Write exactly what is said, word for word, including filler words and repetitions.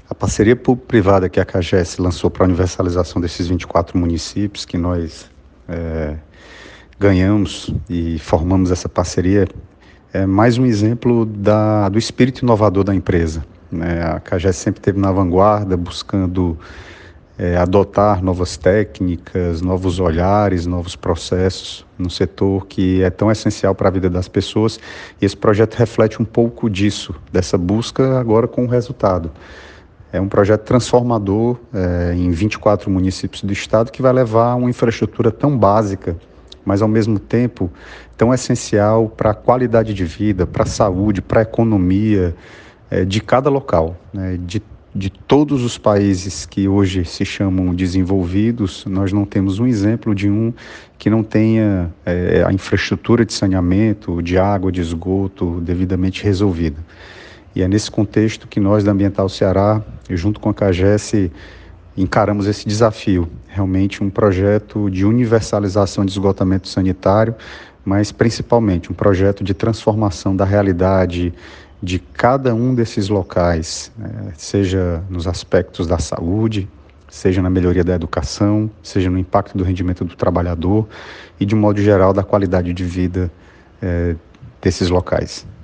A parceria público-privada que a CAGES lançou para a universalização desses vinte e quatro municípios que nós é, ganhamos e formamos essa parceria é mais um exemplo da, do espírito inovador da empresa, né? A CAGES sempre esteve na vanguarda, buscando é, adotar novas técnicas, novos olhares, novos processos no setor que é tão essencial para a vida das pessoas. E esse projeto reflete um pouco disso, dessa busca agora com o resultado. É um projeto transformador é, em vinte e quatro municípios do estado que vai levar uma infraestrutura tão básica, mas ao mesmo tempo tão essencial para a qualidade de vida, para a saúde, para a economia é, de cada local, né? De, de todos os países que hoje se chamam desenvolvidos, nós não temos um exemplo de um que não tenha é, a infraestrutura de saneamento, de água, de esgoto devidamente resolvida. E é nesse contexto que nós da Ambiental Ceará, junto com a CAGES, encaramos esse desafio. Realmente um projeto de universalização de esgotamento sanitário, mas principalmente um projeto de transformação da realidade de cada um desses locais, né? Seja nos aspectos da saúde, seja na melhoria da educação, seja no impacto do rendimento do trabalhador e, de um modo geral, da qualidade de vida eh, desses locais.